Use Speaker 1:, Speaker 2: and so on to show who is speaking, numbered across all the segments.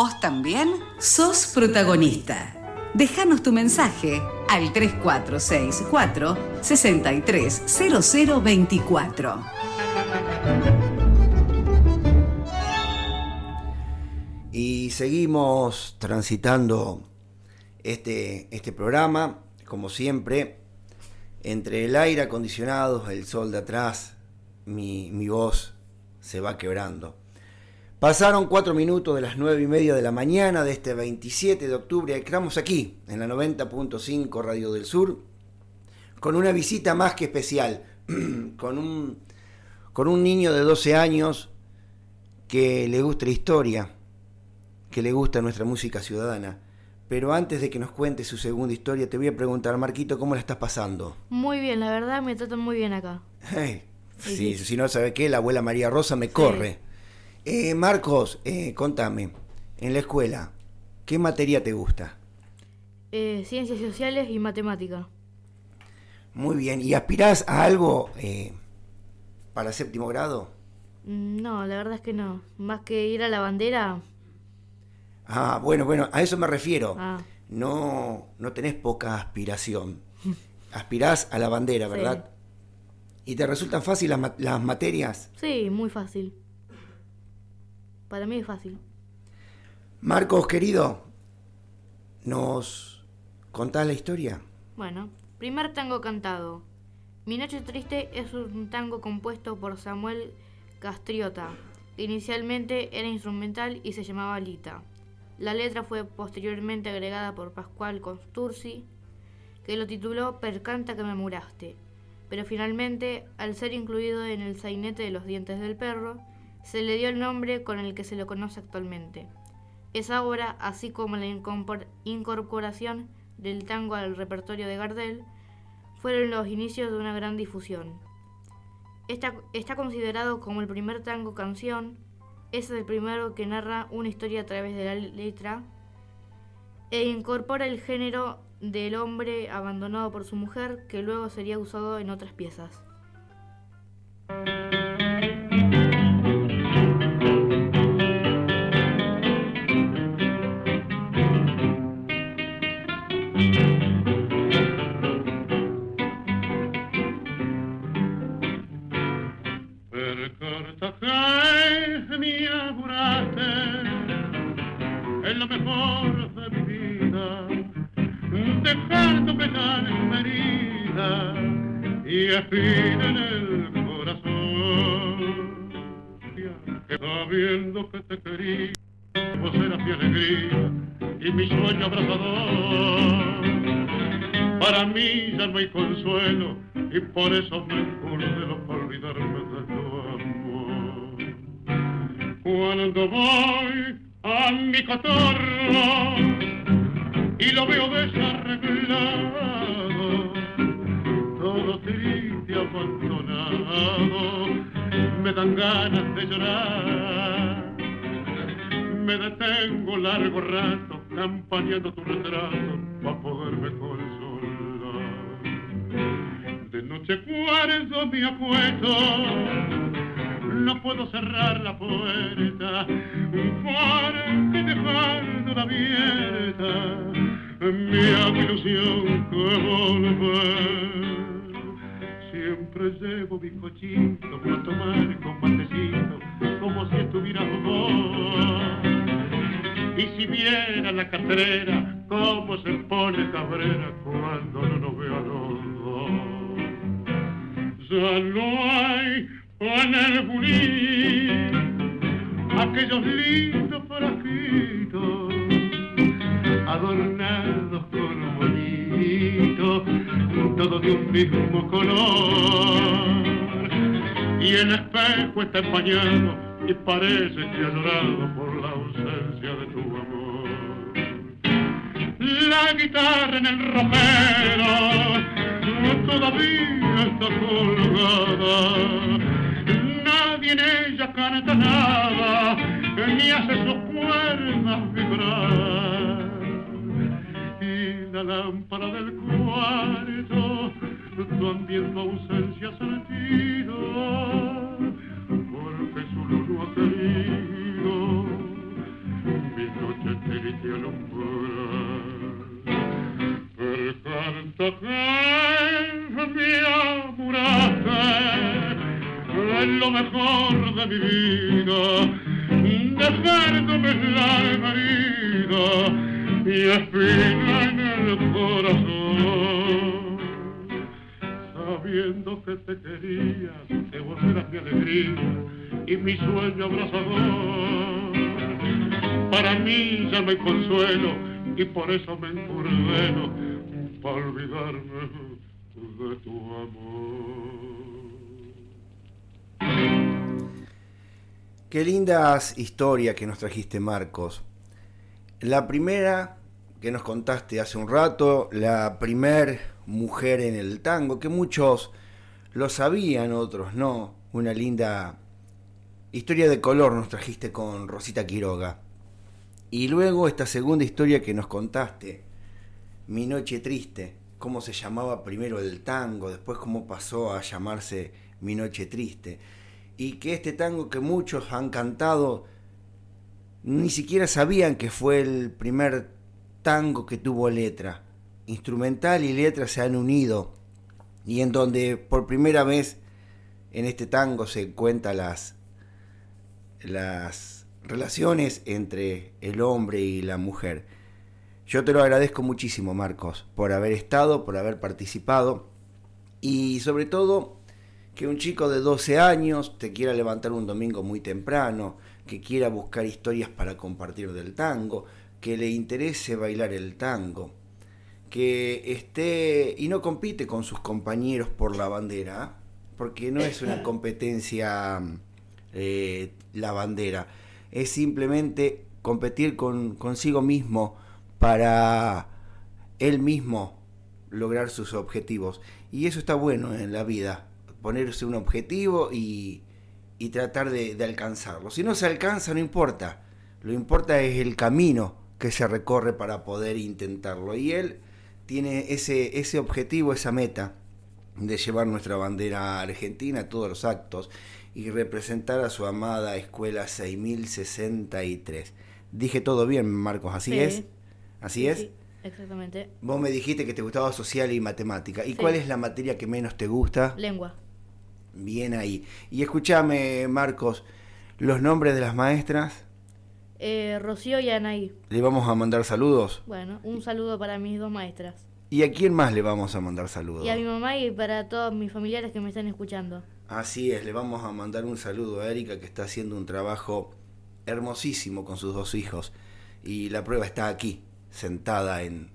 Speaker 1: ¿Vos también? Sos protagonista. Déjanos tu mensaje al 3464 630024.
Speaker 2: Y seguimos transitando este programa, como siempre, entre el aire acondicionado, el sol de atrás, mi voz se va quebrando. Pasaron 4 minutos de las 9:30 de la mañana de este 27 de octubre. Estamos aquí, en la 90.5 Radio del Sur, con una visita más que especial, con un niño de 12 años que le gusta la historia, que le gusta nuestra música ciudadana. Pero antes de que nos cuente su segunda historia, te voy a preguntar, Marquito, ¿cómo la estás pasando?
Speaker 3: Muy bien, la verdad me tratan muy bien acá.
Speaker 2: Hey, sí, si no sabe qué, la abuela María Rosa me corre. Marcos, contame, en la escuela, ¿qué materia te gusta?
Speaker 3: Ciencias sociales y matemática.
Speaker 2: Muy bien, ¿y aspirás a algo para 7º grado?
Speaker 3: No, la verdad es que no. Más que ir a la bandera.
Speaker 2: Ah, bueno, a eso me refiero.
Speaker 3: Ah.
Speaker 2: No tenés poca aspiración. Aspirás a la bandera, ¿verdad? Sí. ¿Y te resultan fáciles las materias?
Speaker 3: Sí, muy fácil. Para mí es fácil.
Speaker 2: Marcos, querido, ¿nos contás la historia?
Speaker 3: Bueno, primer tango cantado. Mi noche triste es un tango compuesto por Samuel Castriota, que inicialmente era instrumental y se llamaba Lita. La letra fue posteriormente agregada por Pascual Contursi, que lo tituló Percanta que me muraste, pero finalmente, al ser incluido en el sainete de los dientes del perro, se le dio el nombre con el que se lo conoce actualmente. Esa obra, así como la incorporación del tango al repertorio de Gardel, fueron los inicios de una gran difusión. Está considerado como el primer tango canción. Es el primero que narra una historia a través de la letra e incorpora el género del hombre abandonado por su mujer, que luego sería usado en otras piezas.
Speaker 4: Es lo mejor de mi vida, dejando penar en mi herida y espina en el corazón. Sabiendo que te quería, vos eras mi alegría y mi sueño abrazador. Para mí ya no hay consuelo y por eso me encurdelo para olvidarme de tu amor. Cuando voy a mi cotorro y lo veo desarreglado, todo triste, abandonado, me dan ganas de llorar. Me detengo largo rato campaneando tu retrato para poderme consolar. De noche cuando me acuesto no puedo cerrar la puerta porque dejándola abierta me hago ilusión que volver. Siempre llevo mi cochito para tomar con matecito como si estuviera vos. Y si viera la catrera cómo se pone cabrera cuando no nos veo a los dos. Ya no hay en el bulín aquellos lindos frasquitos adornados con bonitos, todos de un mismo color, y el espejo está empañado y parece que ha llorado por la ausencia de tu amor. La guitarra en el ropero todavía está colgada, nadie en ella canta nada, ni hace sus cuerdas vibrar. Y la lámpara del cuarto también tu ausencia ha sentido, porque su luz no ha querido. Mi noche de mi vida, dejándome la herida y espina en el corazón. Sabiendo que te quería, que vos eras mi alegría y mi sueño abrazador. Para mí ya no hay consuelo y por eso me encurdeno para olvidarme de tu amor.
Speaker 2: Qué lindas historias que nos trajiste, Marcos. La primera que nos contaste hace un rato, la primer mujer en el tango, que muchos lo sabían, otros no. Una linda historia de color nos trajiste con Rosita Quiroga. Y luego esta segunda historia que nos contaste, Mi Noche Triste, cómo se llamaba primero el tango, después cómo pasó a llamarse Mi Noche Triste. Y que este tango que muchos han cantado, ni siquiera sabían que fue el primer tango que tuvo letra. Instrumental y letra se han unido, y en donde por primera vez en este tango se cuentan las relaciones entre el hombre y la mujer. Yo te lo agradezco muchísimo, Marcos, por haber estado, por haber participado, y sobre todo que un chico de 12 años te quiera levantar un domingo muy temprano, que quiera buscar historias para compartir del tango, que le interese bailar el tango, que esté y no compite con sus compañeros por la bandera, porque no es una competencia la bandera, es simplemente competir consigo mismo para él mismo lograr sus objetivos. Y eso está bueno en la vida, ponerse un objetivo y tratar de alcanzarlo. Si no se alcanza, no importa, lo importa es el camino que se recorre para poder intentarlo. Y él tiene ese objetivo, esa meta de llevar nuestra bandera argentina a todos los actos y representar a su amada escuela 6063. Dije todo bien, Marcos, ¿así es? ¿Así es?
Speaker 3: Sí, exactamente.
Speaker 2: Vos me dijiste que te gustaba social y matemática. ¿Y
Speaker 3: Sí.
Speaker 2: cuál es la materia que menos te gusta?
Speaker 3: Lengua.
Speaker 2: Bien ahí. Y escúchame, Marcos, los nombres de las maestras.
Speaker 3: Rocío y Anaí.
Speaker 2: Le vamos a mandar saludos.
Speaker 3: Bueno, un saludo para mis dos maestras.
Speaker 2: ¿Y a quién más le vamos a mandar saludos?
Speaker 3: Y a mi mamá y para todos mis familiares que me están escuchando.
Speaker 2: Así es, le vamos a mandar un saludo a Erika, que está haciendo un trabajo hermosísimo con sus dos hijos. Y la prueba está aquí, sentado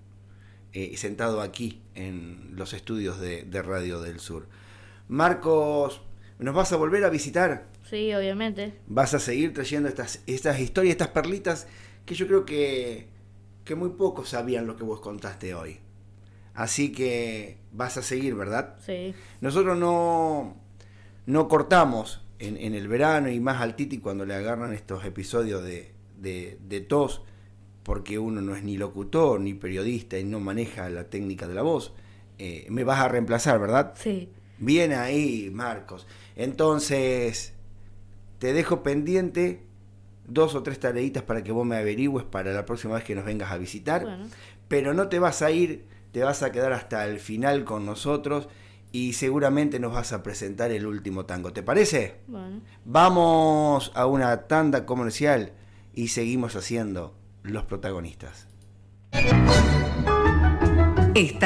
Speaker 2: aquí en los estudios de Radio del Sur. Marcos, ¿nos vas a volver a visitar?
Speaker 3: Sí, obviamente.
Speaker 2: Vas a seguir trayendo estas historias, estas perlitas que yo creo que muy pocos sabían lo que vos contaste hoy. Así que vas a seguir, ¿verdad?
Speaker 3: Sí.
Speaker 2: Nosotros no cortamos en el verano, y más al Titi cuando le agarran estos episodios de tos, porque uno no es ni locutor ni periodista y no maneja la técnica de la voz. Me vas a reemplazar, ¿verdad?
Speaker 3: Sí.
Speaker 2: Bien ahí, Marcos. Entonces, te dejo pendiente 2 o 3 tareitas para que vos me averigües para la próxima vez que nos vengas a visitar.
Speaker 3: Bueno.
Speaker 2: Pero no te vas a ir, te vas a quedar hasta el final con nosotros y seguramente nos vas a presentar el último tango. ¿Te parece?
Speaker 3: Bueno.
Speaker 2: Vamos a una tanda comercial y seguimos haciendo Los Protagonistas.